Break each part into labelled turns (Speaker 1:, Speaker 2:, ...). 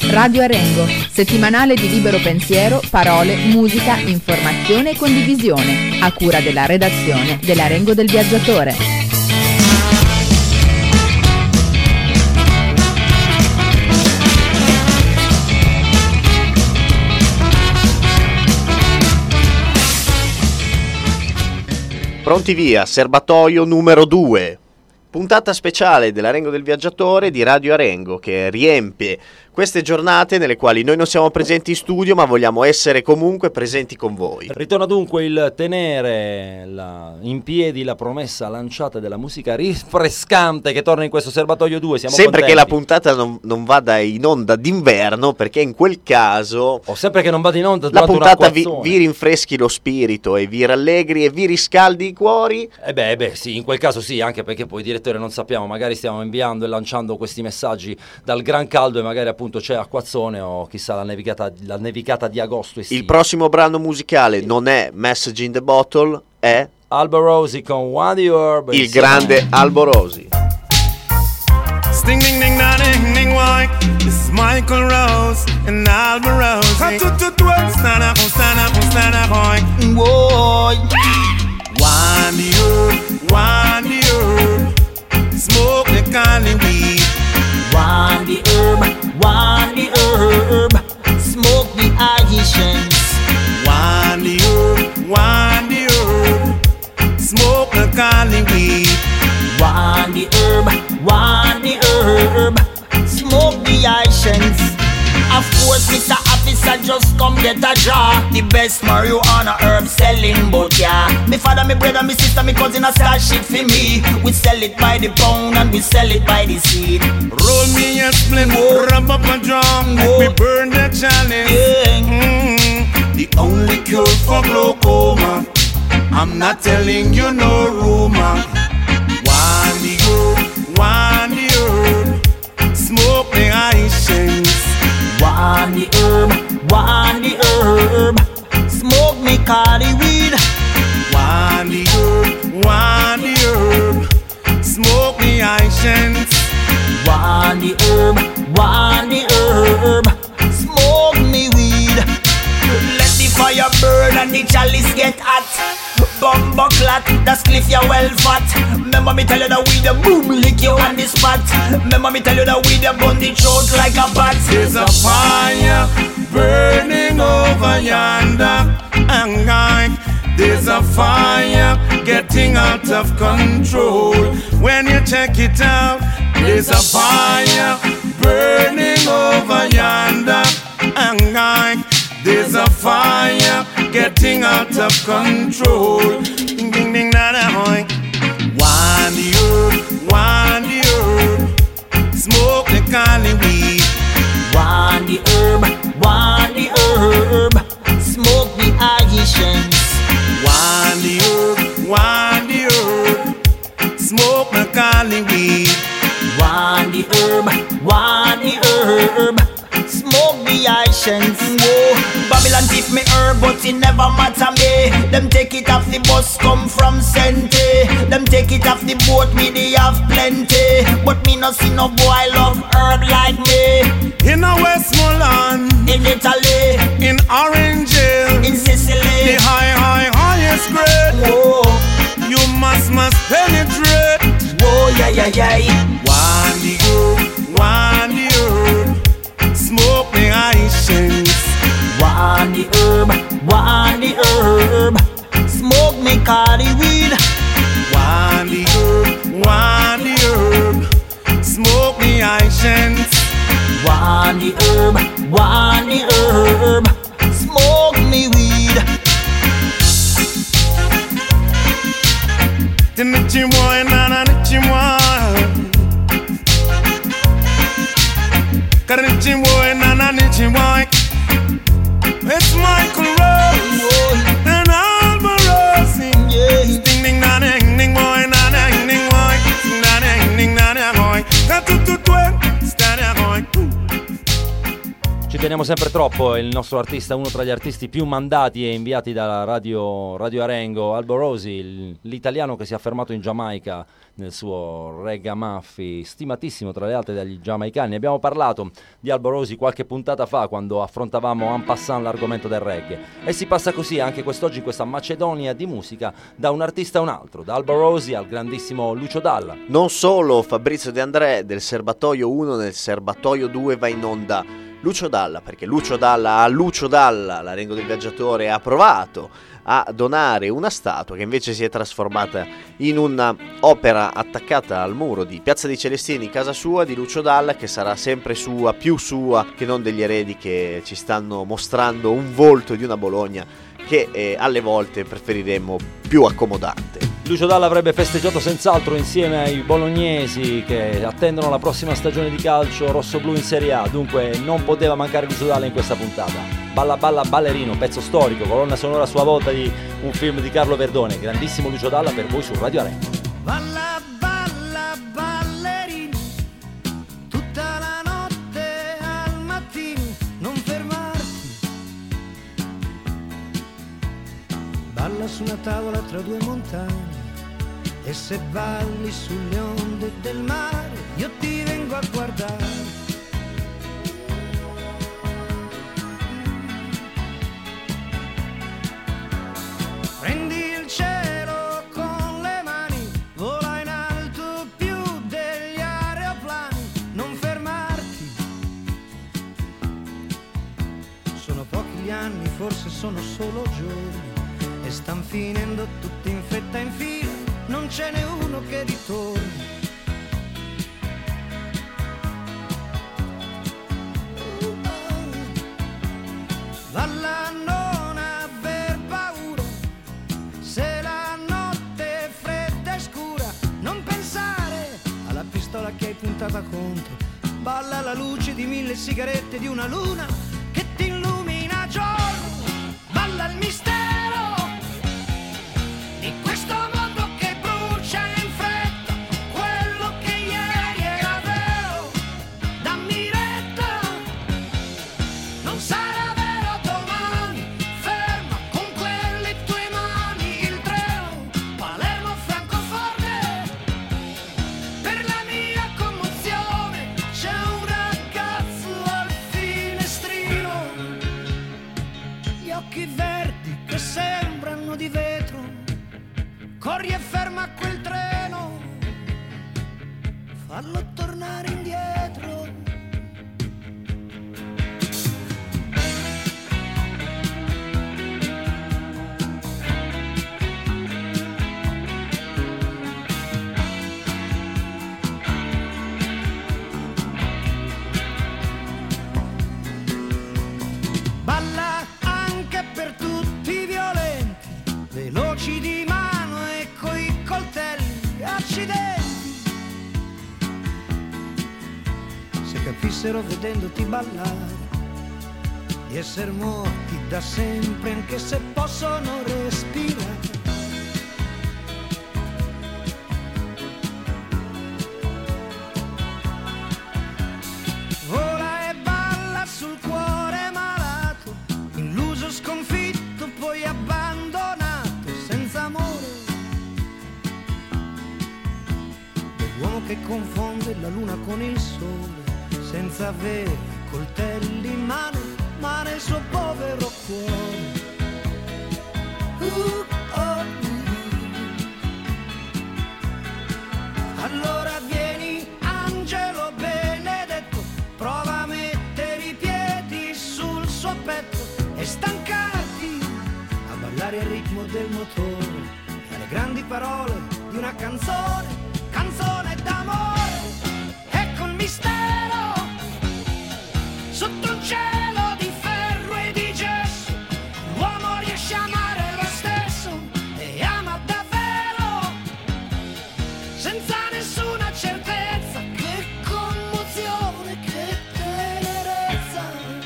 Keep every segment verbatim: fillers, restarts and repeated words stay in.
Speaker 1: Radio Arengo, settimanale di libero pensiero, parole, musica, informazione e condivisione, a cura della redazione dell'Arengo del Viaggiatore.
Speaker 2: Pronti via, serbatoio numero due. Puntata speciale dell'Arengo del Viaggiatore di Radio Arengo, che riempie queste giornate nelle quali noi non siamo presenti in studio, ma vogliamo essere comunque presenti con voi.
Speaker 3: Ritorna dunque il tenere la, in piedi la promessa lanciata della musica rinfrescante che torna in questo serbatoio due. Siamo
Speaker 2: sempre
Speaker 3: contenti.
Speaker 2: Che la puntata non, non vada in onda d'inverno, perché in quel caso
Speaker 3: o sempre che non vada in onda
Speaker 2: la puntata vi,
Speaker 3: vi
Speaker 2: rinfreschi lo spirito e vi rallegri e vi riscaldi i cuori.
Speaker 3: Eh beh, beh sì, in quel caso sì, anche perché poi direttore non sappiamo, magari stiamo inviando e lanciando questi messaggi dal gran caldo e magari appunto c'è acquazzone o chissà la nevicata, la nevicata di agosto estiva.
Speaker 2: Il prossimo brano musicale non è Message in the Bottle, è
Speaker 3: Alborosi con One Herb,
Speaker 2: il grande Alborosi.
Speaker 4: Sting ding ding da ding ding why this is Michael Rose and Alborosi. Stand up, stand up, stand up, boy. Boy. One herb, one herb, smoke the cali weed.
Speaker 5: One the herb, one the herb, smoke the Haitians.
Speaker 4: One the herb, one the herb, smoke the cali weed.
Speaker 5: One the herb, one the herb, smoke the Haitians. Of course, Mister Officer, just come get a jar. The best marijuana herb selling, but yeah. Me father, me brother, me sister, me cousin a start shit for me. We sell it by the pound and we sell it by the seed.
Speaker 4: Roll me a splint, rub up a drum, we burn the chalice.
Speaker 5: Yeah.
Speaker 4: Mm-hmm. The only cure for glaucoma, I'm not telling you no rumor. One the herb, one the herb, smoke the Haitians.
Speaker 5: One the herb, one the herb, smoke me cali weed.
Speaker 4: One the herb, one the herb, smoke me Haitians.
Speaker 5: One the herb, one the herb, smoke me weed. Let the fire burn and the chalice get hot. Bumbo clat, that's cliff you well fat. Remember me tell you that we the boom lick you on the spot. Remember me tell you that we the bun the throat like a bat.
Speaker 4: There's a fire burning over yonder, and like there's a fire getting out of control. When you check it out, there's a fire burning over yonder, and like there's a fire getting out of control. Ding ding ding da da hoy. One the herb, one the herb, smoke the cali weed.
Speaker 5: One the herb, one the herb, smoke the Haitians.
Speaker 4: One the herb, one the herb, smoke the cali weed.
Speaker 5: One the herb, one the herb, smoke the Haitians. Whoa, Babylon thief me herb, but it never matter me. Them take it off the bus, come from Sente. Them take it off the boat, me they have plenty. But me no see no boy love herb like me.
Speaker 4: In a Westmoreland,
Speaker 5: in Italy,
Speaker 4: in Orange Hill,
Speaker 5: in Sicily,
Speaker 4: the high, high, highest grade.
Speaker 5: Whoa,
Speaker 4: you must, must penetrate.
Speaker 5: Whoa, yeah, yeah, yeah.
Speaker 4: One the herb, one the herb, smoke the Haitians.
Speaker 5: One the herb, one the herb, smoke me cali weed.
Speaker 4: One the herb, one the herb, smoke me Haitians.
Speaker 5: One the herb, one the herb, smoke me weed.
Speaker 4: Tinichi boy, nana nichi boy. Karichi boy, nana nichi boy. It's Michael Rose and Alborosi.
Speaker 5: Yeah.
Speaker 4: Ding ding da ding ding boy, da ding ding boy, da ding ding da ding boy. Got to to to, stand boy.
Speaker 3: Ci teniamo sempre troppo il nostro artista, uno tra gli artisti più mandati e inviati dalla radio, radio Arengo, Albo Rosi, l'italiano che si è affermato in Giamaica nel suo Reggae-Maffi, stimatissimo tra le altre dagli giamaicani. Abbiamo parlato di Albo Rosi qualche puntata fa quando affrontavamo en passant l'argomento del reggae, e si passa così anche quest'oggi in questa Macedonia di musica da un artista a un altro, da Albo Rosi al grandissimo Lucio Dalla.
Speaker 2: Non solo Fabrizio De André del Serbatoio uno, nel Serbatoio due va in onda Lucio Dalla, perché Lucio Dalla a Lucio Dalla, l'Arengo del Viaggiatore, ha provato a donare una statua che invece si è trasformata in un'opera attaccata al muro di Piazza dei Celestini, casa sua, di Lucio Dalla, che sarà sempre sua, più sua che non degli eredi che ci stanno mostrando un volto di una Bologna che eh, alle volte preferiremmo più accomodante.
Speaker 3: Lucio Dalla avrebbe festeggiato senz'altro insieme ai bolognesi che attendono la prossima stagione di calcio rossoblu in Serie A, dunque non poteva mancare Lucio Dalla in questa puntata. Balla Balla Ballerino, pezzo storico, colonna sonora a sua volta di un film di Carlo Verdone. Grandissimo Lucio Dalla per voi su Radio Arengo.
Speaker 6: Balla balla ballerino, tutta la notte al mattino, non fermarti. Balla su una tavola tra due montagne, e se balli sulle onde del mare io ti vengo a guardare. Prendi il cielo con le mani, vola in alto più degli aeroplani, non fermarti. Sono pochi gli anni, forse sono solo giorni, e stan finendo tutti in fretta in fila, non ce n'è uno che ritorni. Valla, non aver paura, se la notte è fredda e scura, non pensare alla pistola che hai puntata contro. Balla alla luce di mille sigarette, di una luna che ti illumina a giorno. Balla il mistero di questo mondo che brucia in fretta, quello che ieri era vero. Dammi retta, non sarà vero domani. Ferma con quelle tue mani il treno Palermo-Francoforte. Per la mia commozione c'è un ragazzo al finestrino, gli occhi verdi che sembrano di vetro. Corri e ferma quel treno, fallo tornare indietro. Balla anche per tutti i violenti, veloci di mano e coi coltelli, accidenti. Se capissero vedendoti ballare di essere morti da sempre, anche se possono respirare. Vola e balla sul cuore malato, illuso, sconfitto, poi abbandonato, senza amore. Dell'uomo che confonde la luna con il sole, senza avere coltelli in mano, ma nel suo povero cuore. Uh, oh, uh. Allora vieni, angelo benedetto, prova a mettere i piedi sul suo petto e stancarti a ballare al ritmo del motore, alle grandi parole di una canzone, canzone d'amore. Ecco il mistero sotto un cielo di ferro e di gesso, l'uomo riesce a amare lo stesso e ama davvero, senza nessuna certezza. Che commozione, che tenerezza.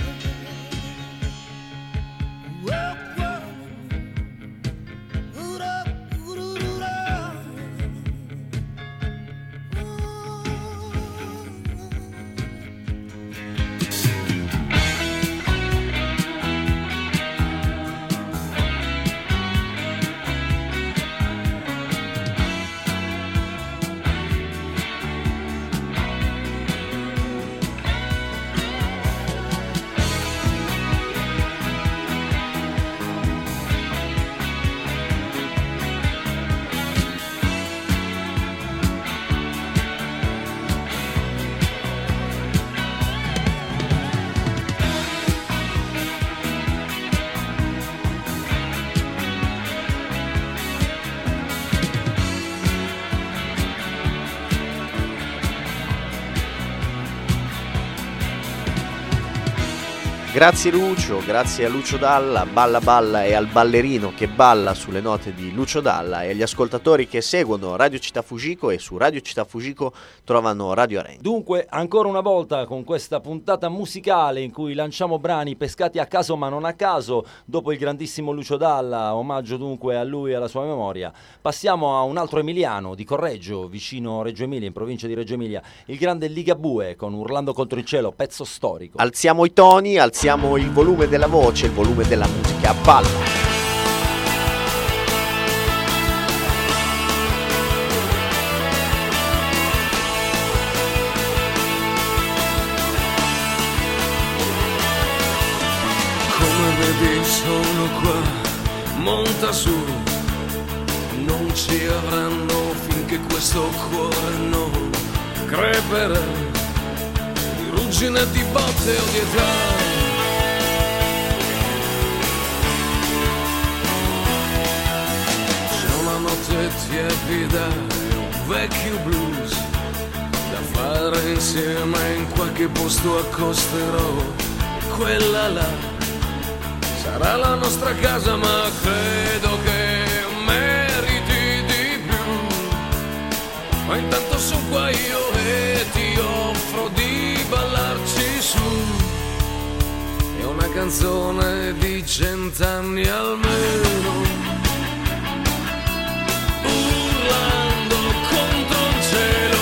Speaker 6: Wow, wow. Ura, ura, ura.
Speaker 2: Grazie Lucio, grazie a Lucio Dalla, Balla Balla e al ballerino che balla sulle note di Lucio Dalla e agli ascoltatori che seguono Radio Città Fujiko e su Radio Città Fujiko trovano Radio Arengo.
Speaker 3: Dunque, ancora una volta con questa puntata musicale in cui lanciamo brani pescati a caso ma non a caso, dopo il grandissimo Lucio Dalla, omaggio dunque a lui e alla sua memoria, passiamo a un altro emiliano di Correggio, vicino Reggio Emilia, in provincia di Reggio Emilia, il grande Ligabue con Urlando contro il cielo, pezzo storico.
Speaker 2: Alziamo i toni, alziamo il volume della voce, il volume della musica, balla!
Speaker 4: Come vedi sono qua, monta su, non ci avranno finché questo cuore non creperà di ruggine, di botte o di età. Tiepida e un vecchio blues da fare insieme, in qualche posto accosterò quella là. Sarà la nostra casa ma credo che meriti di più. Ma intanto sono qua io e ti offro di ballarci su. È una canzone di cent'anni almeno. Urlando contro il cielo,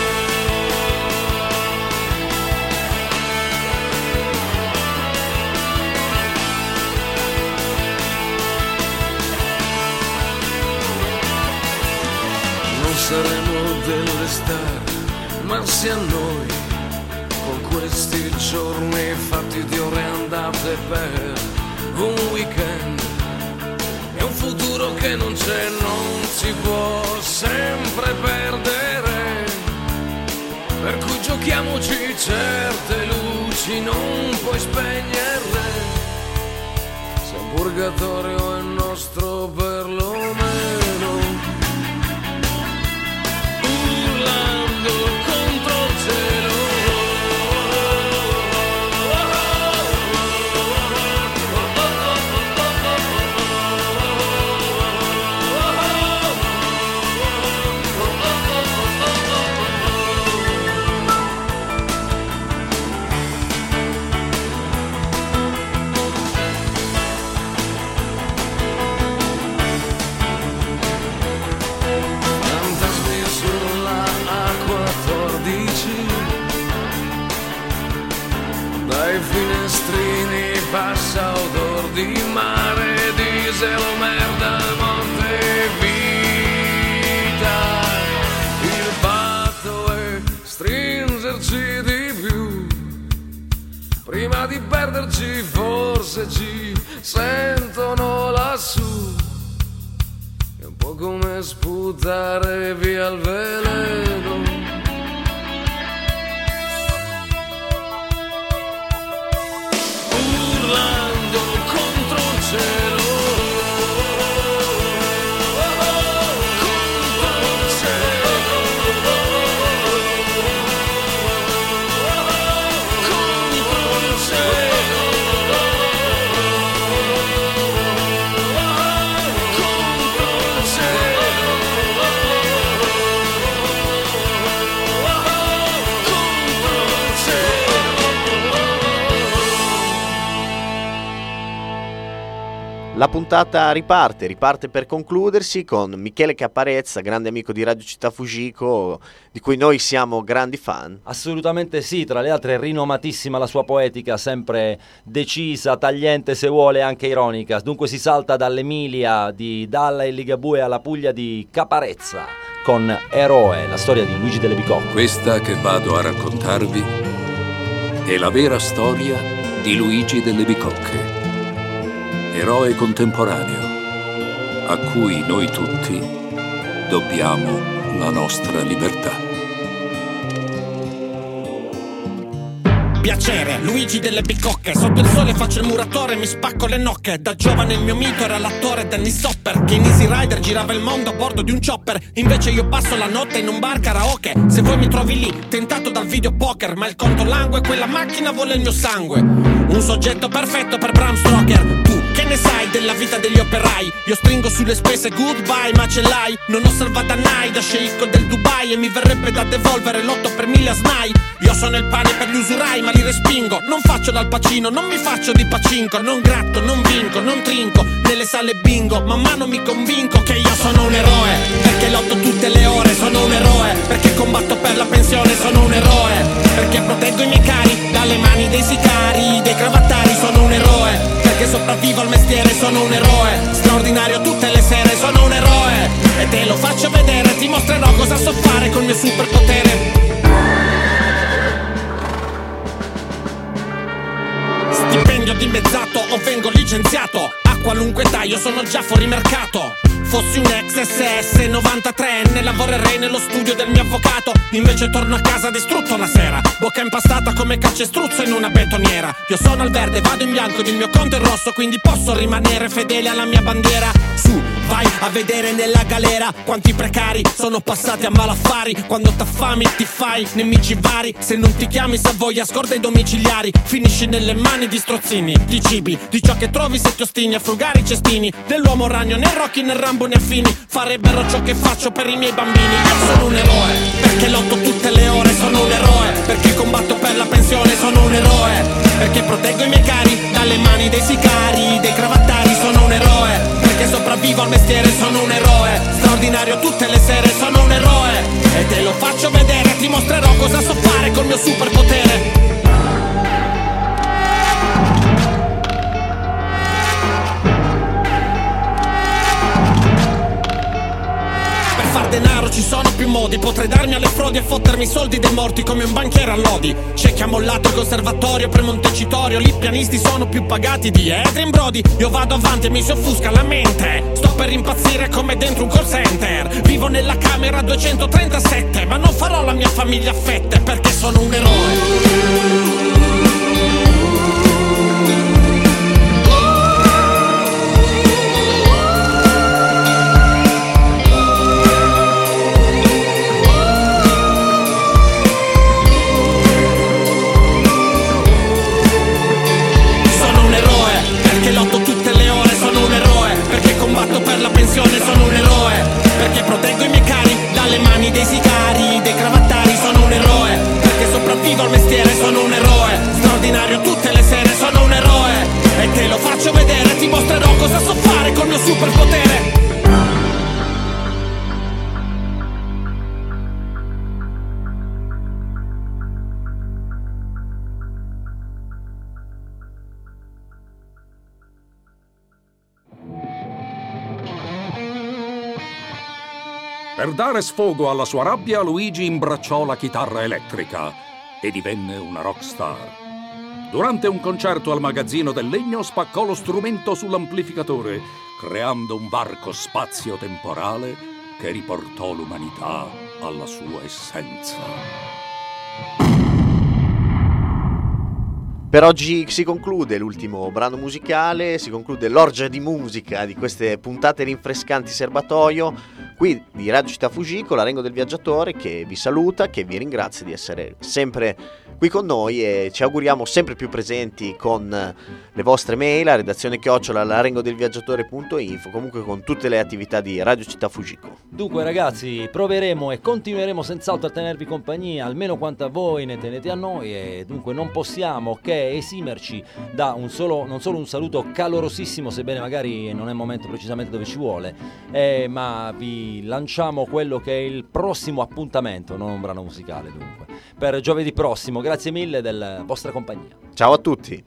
Speaker 4: non saremo delle star, ma sia noi, con questi giorni fatti di ore andate per un weekend. È un futuro che non c'è, non si può sempre perdere, per cui giochiamoci certe luci, non puoi spegnerle, se il purgatorio è nostro perlomeno. Urlando contro il cielo, dai finestrini passa odor di mare, diesel, merda, morte, vita. Il fatto è stringerci di più, prima di perderci forse ci sentono lassù. È un po' come sputare via il veleno. Urlando contro il cielo, contro il cielo, contro il cielo, contro il cielo, contro il cielo.
Speaker 2: La puntata riparte, riparte per concludersi con Michele Caparezza, grande amico di Radio Città Fujiko, di cui noi siamo grandi fan.
Speaker 3: Assolutamente sì, tra le altre rinomatissima la sua poetica, sempre decisa, tagliente se vuole, anche ironica. Dunque si salta dall'Emilia di Dalla e Ligabue alla Puglia di Caparezza con Eroe, la storia di Luigi delle Bicocche.
Speaker 7: Questa che vado a raccontarvi è la vera storia di Luigi delle Bicocche, eroe contemporaneo a cui noi tutti dobbiamo la nostra libertà.
Speaker 8: piacere, Luigi delle Bicocche. Sotto il sole faccio il muratore, mi spacco le nocche. Da giovane il mio mito era l'attore Dennis Hopper, che in Easy Rider girava il mondo a bordo di un chopper. Invece io passo la notte in un bar karaoke. Se vuoi mi trovi lì, tentato dal videopoker, ma il conto langue, quella macchina vuole il mio sangue. Un soggetto perfetto per Bram Stoker. Tu che ne sai della vita degli operai? Io stringo sulle spese, goodbye, ma ce l'hai. Non ho salvata Nai da sceicco del Dubai, e mi verrebbe da devolvere l'otto per mille a Snai. Io sono il pane per gli usurai, ma li respingo. Non faccio dal Pacino, non mi faccio di pacinco. Non gratto, non vinco, non trinco nelle sale bingo. Man mano mi convinco che io sono un eroe, perché lotto tutte le ore. Sono un eroe, perché combatto per la pensione. Sono un eroe, perché proteggo i miei cari dalle mani dei sicari, dei cravattari. Sono un eroe, perché sopravvivo al mestiere. Sono un eroe, straordinario tutte le sere. Sono un eroe, e te lo faccio vedere. Ti mostrerò cosa so fare col mio superpotere. Stipendio dimezzato o vengo licenziato, a qualunque età io sono già fuori mercato. Fossi un ex S S novantatrenne, lavorerei nello studio del mio avvocato. Invece torno a casa distrutto la sera, bocca impastata come calcestruzzo in una betoniera. Io sono al verde, vado in bianco ed il mio conto è rosso, quindi posso rimanere fedele alla mia bandiera. Su, vai a vedere nella galera quanti precari sono passati a malaffari. Quando t'affami ti fai nemici vari, se non ti chiami Savoia scorda i domiciliari. Finisci nelle mani di strozzini, di cibi, di ciò che trovi se ti ostini a frugare i cestini. Dell'uomo ragno, né Rocky né Rambo né affini farebbero ciò che faccio per i miei bambini. Io sono un eroe, perché lotto tutte le ore. Sono un eroe, perché combatto per la pensione. Sono un eroe, perché proteggo i miei cari dalle mani dei sicari, dei cravattari. Sono un eroe, perché sopravvivo al mestiere. Sono un eroe, straordinario tutte le sere. Sono un eroe, e te lo faccio vedere. Ti mostrerò cosa so fare col mio superpotere. Denaro ci sono più modi, potrei darmi alle frodi e fottermi i soldi dei morti come un banchiere a lodi. C'è chi ha mollato il conservatorio per Montecitorio, lì pianisti sono più pagati di Adrien Brody. Io vado avanti e mi si offusca la mente, sto per impazzire come dentro un call center. Vivo nella camera duecentotrentasette, ma non farò la mia famiglia a fette, perché sono un eroe. Sono un eroe, perché proteggo i miei cari dalle mani dei sicari, dei cravattari. Sono un eroe, perché sopravvivo al mestiere. Sono un eroe, straordinario tutte le sere. Sono un eroe, e te lo faccio vedere. Ti mostrerò cosa so fare col mio superpotere.
Speaker 7: Per dare sfogo alla sua rabbia, Luigi imbracciò la chitarra elettrica e divenne una rockstar. Durante un concerto al magazzino del legno spaccò lo strumento sull'amplificatore, creando un varco spazio-temporale che riportò l'umanità alla sua essenza.
Speaker 2: Per oggi si conclude l'ultimo brano musicale, si conclude l'orgia di musica di queste puntate rinfrescanti serbatoio qui di Radio Città Fugico, l'Arengo del Viaggiatore, che vi saluta, che vi ringrazia di essere sempre qui con noi e ci auguriamo sempre più presenti con le vostre mail a redazione chiocciola l'arengodelviaggiatore punto info, comunque con tutte le attività di Radio Città Fugico.
Speaker 3: Dunque ragazzi, proveremo e continueremo senz'altro a tenervi compagnia almeno quanto a voi ne tenete a noi, e dunque non possiamo che esimerci da un solo, non solo un saluto calorosissimo, sebbene magari non è il momento precisamente dove ci vuole, eh, ma vi lanciamo quello che è il prossimo appuntamento, non un brano musicale dunque, per giovedì prossimo. Grazie mille della vostra compagnia.
Speaker 2: Ciao a tutti.